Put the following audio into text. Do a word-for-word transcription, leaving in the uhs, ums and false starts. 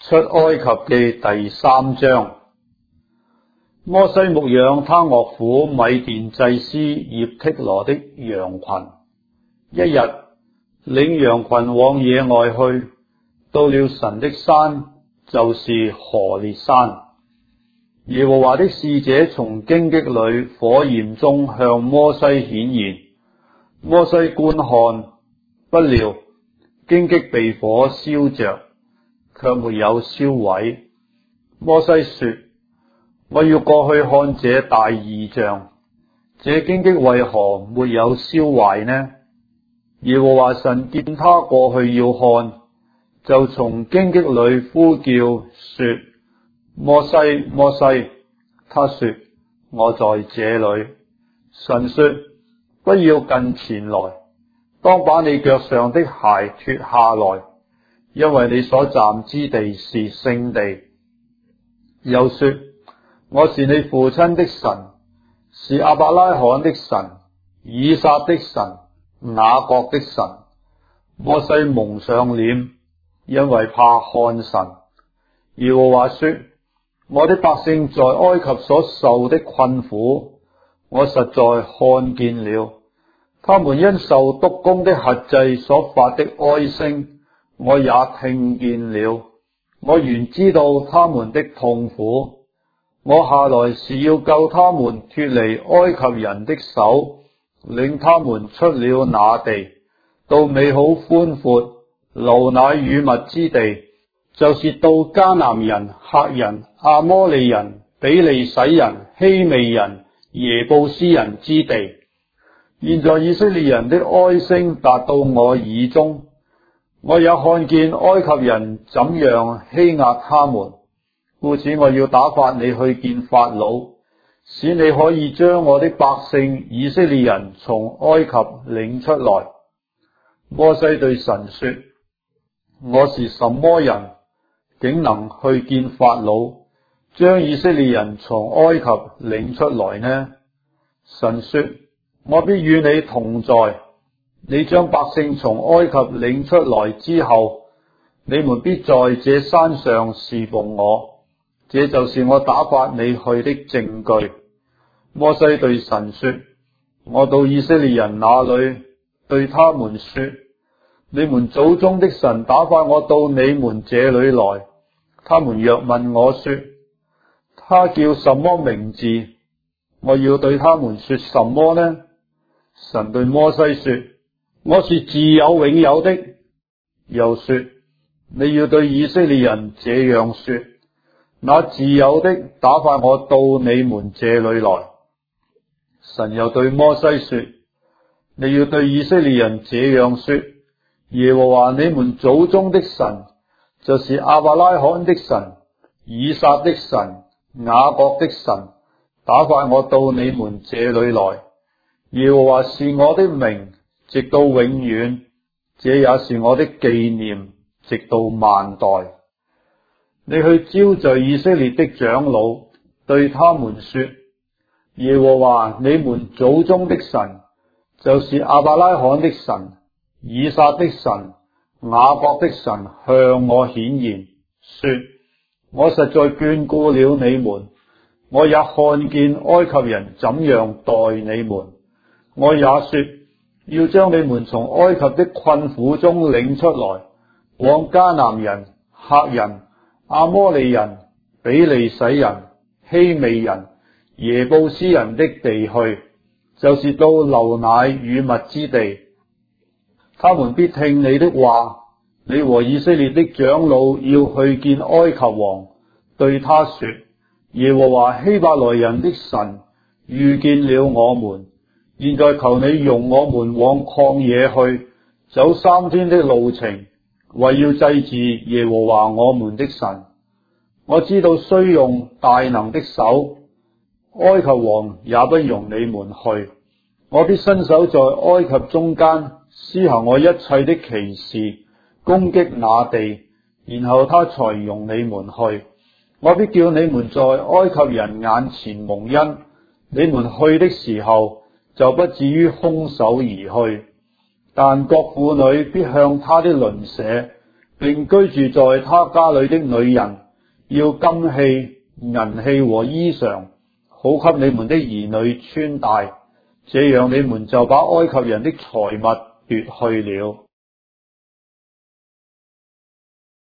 出埃及記第三章。摩西牧養他岳父米甸祭司葉忒羅的羊群。一日，領羊群往野外去，到了神的山，就是何烈山。耶和華的使者從荊棘裏火焰中向摩西顯現。摩西觀看，不料荊棘被火燒着，卻沒有燒毀。摩西說：我要過去看這大異象，這荊棘為何沒有燒壞呢？耶和華神見他過去要看，就從荊棘裏呼叫說：摩西，摩西！他說：我在這裏。神說：不要近前來，當把你腳上的鞋脫下來，因為你所站之地是聖地。又說：我是你父親的神，是亞伯拉罕的神，以撒的神，雅各的神。摩西蒙上臉，因為怕看神。耶和華說：我的百姓在埃及所受的困苦，我實在看見了；他們因受督工的轄制所發的哀聲，我也聽見了。我原知道他們的痛苦。我下來是要救他們脫離埃及人的手，領他們出了那地，到美好寬闊、流奶與蜜之地，就是到迦南人、赫人、阿摩利人、比利洗人、希未人、耶布斯人之地。現在以色列人的哀聲達到我耳中，我也看見埃及人怎樣欺壓他們。故此我要打發你去見法老，使你可以將我的百姓以色列人從埃及領出來。摩西對神說：我是什麼人，竟能去見法老，將以色列人從埃及領出來呢？神說：我必與你同在。你將百姓從埃及領出來之後，你們必在這山上侍奉我。這就是我打發你去的證據。摩西對神說：我到以色列人那裏，對他們說：你們祖宗的神打發我到你們這裏來。他們若問我說：他叫什麼名字？我要對他們說什麼呢？神對摩西說：我是自有永有的。又說：你要對以色列人這樣說：那自有的打發我到你們這裏來。神又對摩西說：你要對以色列人這樣說：耶和華你們祖宗的神，就是亞伯拉罕的神、以撒的神、雅各的神，打發我到你們這裏來。耶和華是我的名，直到永遠，這也是我的紀念，直到萬代。你去招聚以色列的長老，對他們說：耶和華你們祖宗的神，就是亞伯拉罕的神、以撒的神、雅各的神，向我顯現，說：我實在眷顧了你們，我也看見埃及人怎樣待你們。我也說要將你們從埃及的困苦中領出來，往迦南人、赫人、阿摩利人、比利洗人、希未人、耶布斯人的地去，就是到流奶與蜜之地。他們必聽你的話。你和以色列的長老要去見埃及王，對他說：耶和華希伯來人的神遇見了我們，現在求你容我們往曠野去，走三天的路程，為要祭祀耶和華我們的神。我知道雖用大能的手，埃及王也不容你們去。我必伸手在埃及中間施行我一切的奇事，攻擊那地，然後他才容你們去。我必叫你們在埃及人眼前蒙恩，你們去的時候就不至於空手而去。但各婦女必向他的鄰舍， 並居住在他家裏的女人，要金器、銀器和衣裳，好給你們的兒女穿戴，這樣你們就把埃及人的財物奪去了。